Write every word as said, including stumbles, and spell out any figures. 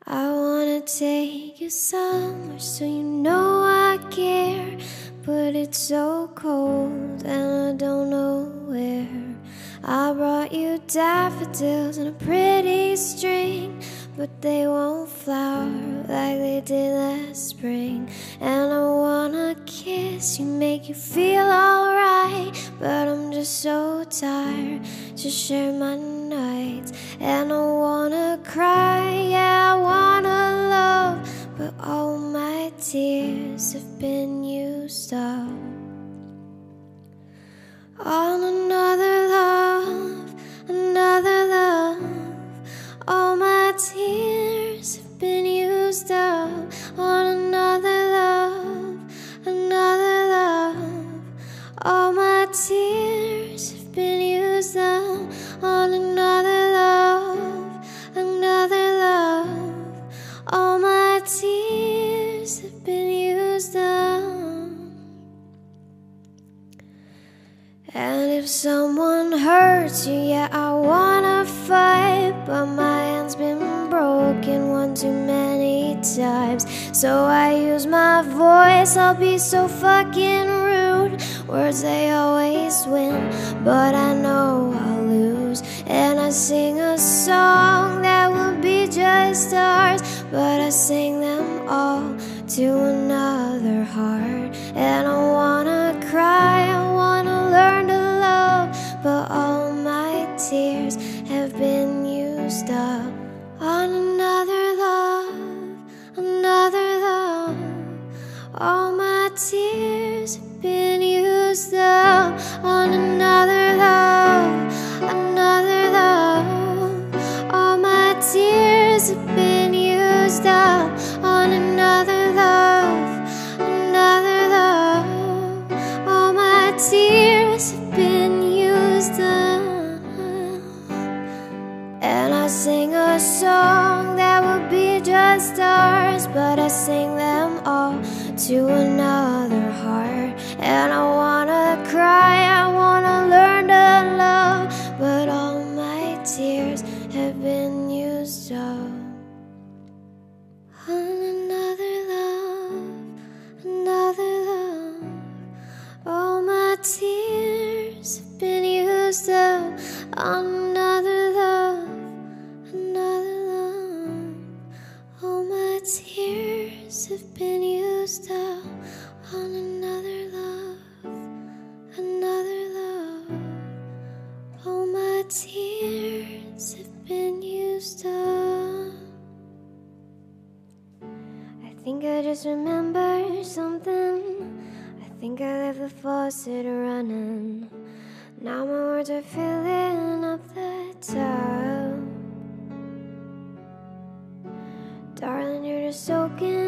I wanna take you somewhere so you know I care, but it's so cold and I don't know where. I brought you daffodils and a pretty string, but they won't flower like they did last spring. And I wanna kiss you, make you feel alright, but I'm just so tired to share my nights. And I wanna cry, yeah, I wanna love, but all my tears have been used up on another love, another love. All my tears have been used up on another love, another love. All my tears have been used up on another love, another love. All my tears have been used up. And if someone hurts you, yeah, I wanna fight, but my hand's been broken one too many times. So I use my voice, I'll be so fucking rude. Words, they always win, but I know I'll lose. And I sing a song that will be just ours, but I sing them all to another heart. And I wanna cry, I wanna learn to love, but all my tears have been used up on another love, another love. All my tears have been used up on another love, another love. All my tears have been used up on another love, another love. All my tears have been used up. And I sing a song that will be just ours, but I sing them all to another heart. And I wanna cry, I wanna learn to love, but all my tears have been used up on another love, another love. All my tears have been used up on another love, another love. All my tears have been used up on another love, another love. All my tears have been used up. I think I just remembered something. I think I left the faucet running. Now my words are filling up the tub. Darling, you're just soaking